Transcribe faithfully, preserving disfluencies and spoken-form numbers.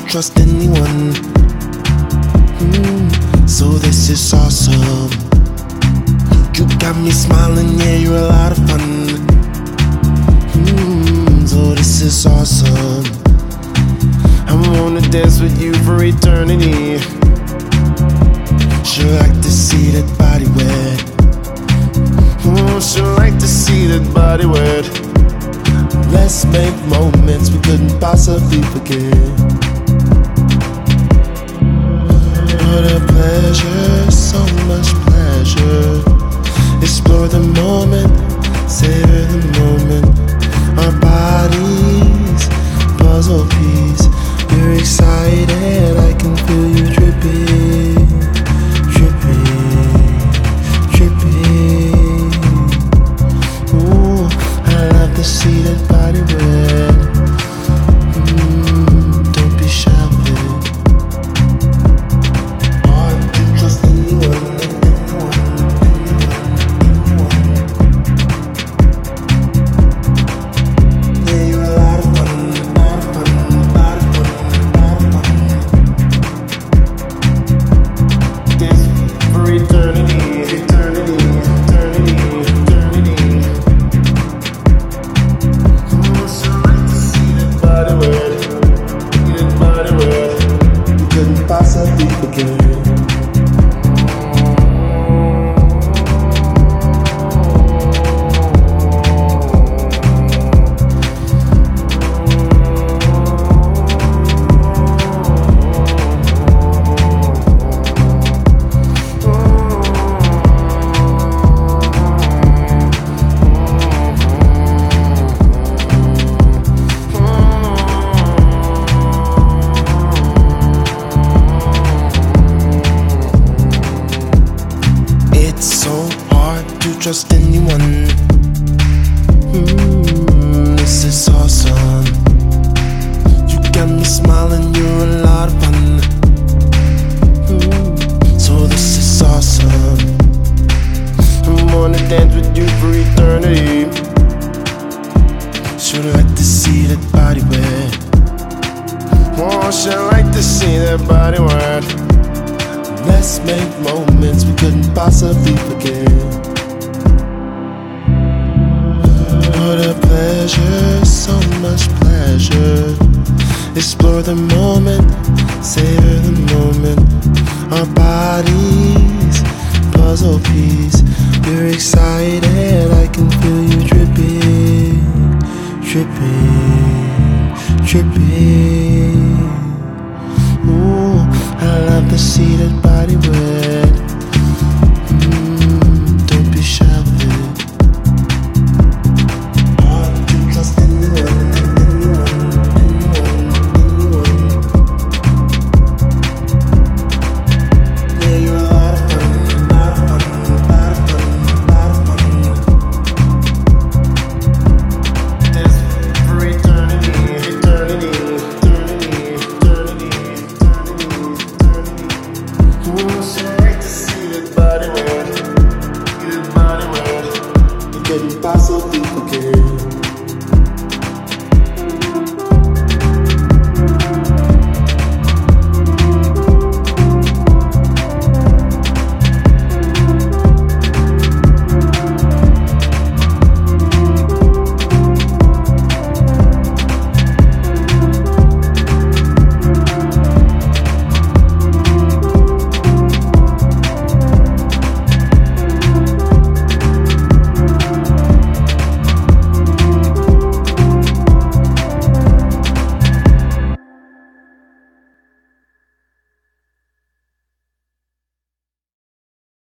trust anyone. Mm, so this is awesome. You got me smiling, yeah, you're a lot of fun. Mm, so this is awesome. I wanna dance with you for eternity. Sure like to see that body wet. Mm, sure like to see that body wet. Let's make moments we couldn't possibly forget. What a pleasure, so much pleasure. Explore the moment, savor the moment. Our bodies, puzzle piece. We're excited, I can feel you dripping, dripping, dripping. Ooh, I love to see that body wet. Mm, don't be shy with it. Hard to trust anyone, anyone, anyone, anyone. Yeah, you're a lot of fun, a lot of fun, a lot of fun, a lot of fun. Dance for eternity, eternity, eternity, eternity. Body wet, get body wet. You couldn't possibly forget. Trust anyone. Mm, this is awesome. You got me smiling, you're a lot of fun. Mm, so this is awesome. I wanna dance with you for eternity. Should I like to see that body wet? Oh, should I like to see that body wet? Let's make moments we couldn't possibly forget. What a pleasure, so much pleasure. Explore the moment, savor the moment. Our bodies, puzzle piece. We're excited, I can feel you dripping, dripping, dripping. Ooh, I love to see that body wet.